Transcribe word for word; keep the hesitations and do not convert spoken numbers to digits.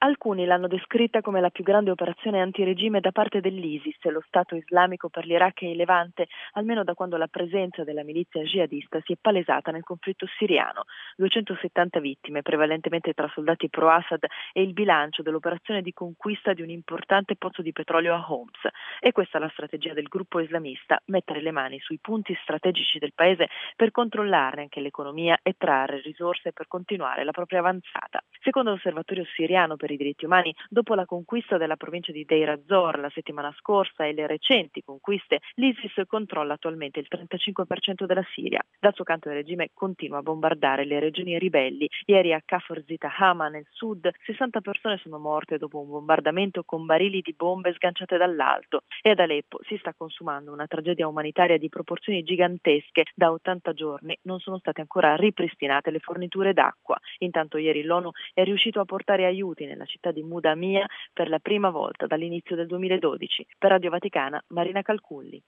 Alcuni l'hanno descritta come la più grande operazione antiregime da parte dell'ISIS, lo Stato islamico per l'Iraq e il Levante, almeno da quando la presenza della milizia jihadista si è palesata nel conflitto siriano. duecentosettanta vittime, prevalentemente tra soldati pro-Assad, e il bilancio dell'operazione di conquista di un importante pozzo di petrolio a Homs. E questa è la strategia del gruppo islamista: mettere le mani sui punti strategici del paese per controllarne anche l'economia e trarre risorse per continuare la propria avanzata. Secondo l'Osservatorio siriano per i diritti umani, dopo la conquista della provincia di Deir ez-Zor la settimana scorsa e le recenti conquiste, l'ISIS controlla attualmente il trentacinque per cento della Siria. Dal suo canto il regime continua a bombardare le regioni ribelli. Ieri a Kafr Zita Hama nel sud sessanta persone sono morte dopo un bombardamento con barili di bombe sganciate dall'alto, e ad Aleppo si sta consumando una tragedia umanitaria di proporzioni gigantesche. Da ottanta giorni non sono state ancora ripristinate le forniture d'acqua. Intanto ieri l'ONU è riuscito a portare aiuti nella città di Mudamia per la prima volta dall'inizio del duemiladodici. Per Radio Vaticana, Marina Calculli.